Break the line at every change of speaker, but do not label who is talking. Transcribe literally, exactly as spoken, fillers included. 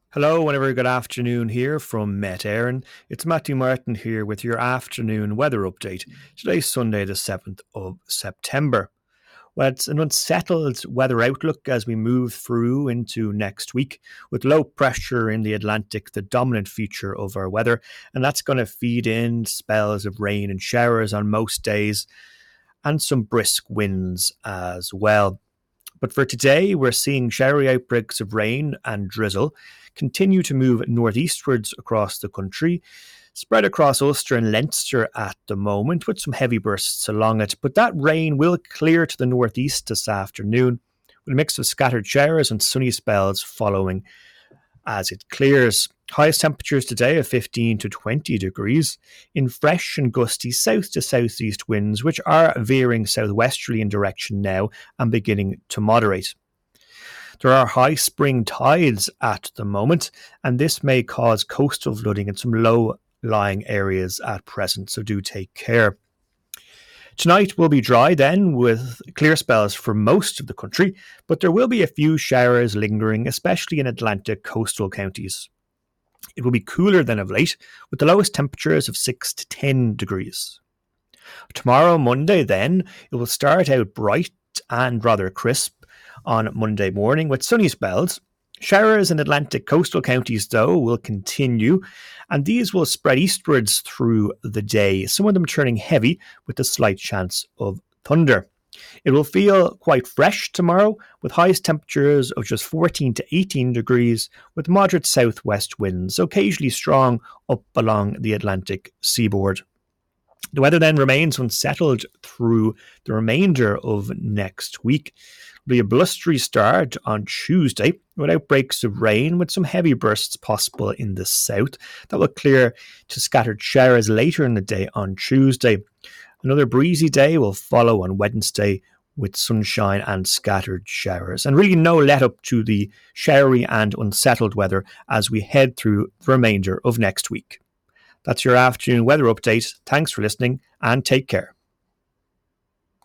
Hello, and a very good afternoon here from Met Éireann. It's Matthew Martin here with your afternoon weather update. Today's Sunday, the seventh of September. Well, it's an unsettled weather outlook as we move through into next week, with low pressure in the Atlantic the dominant feature of our weather, and that's going to feed in spells of rain and showers on most days, and some brisk winds as well. But for today, we're seeing showery outbreaks of rain and drizzle continue to move northeastwards across the country, spread across Ulster and Leinster at the moment, with some heavy bursts along it. But that rain will clear to the northeast this afternoon, with a mix of scattered showers and sunny spells following as it clears. Highest temperatures today of fifteen to twenty degrees in fresh and gusty south to southeast winds, which are veering southwesterly in direction now and beginning to moderate. There are high spring tides at the moment, and this may cause coastal flooding in some low-lying areas at present, so do take care. Tonight will be dry then, with clear spells for most of the country, but there will be a few showers lingering, especially in Atlantic coastal counties. It will be cooler than of late, with the lowest temperatures of six to ten degrees. Tomorrow, Monday, then, it will start out bright and rather crisp on Monday morning with sunny spells. Showers in Atlantic coastal counties, though, will continue, and these will spread eastwards through the day, some of them turning heavy with a slight chance of thunder. It will feel quite fresh tomorrow, with highest temperatures of just fourteen to eighteen degrees, with moderate southwest winds, occasionally strong up along the Atlantic seaboard. The weather then remains unsettled through the remainder of next week. It'll be a blustery start on Tuesday, with outbreaks of rain, with some heavy bursts possible in the south. That will clear to scattered showers later in the day on Tuesday. Another breezy day will follow on Wednesday, with sunshine and scattered showers, and really no let up to the showery and unsettled weather as we head through the remainder of next week. That's your afternoon weather update. Thanks for listening, and take care.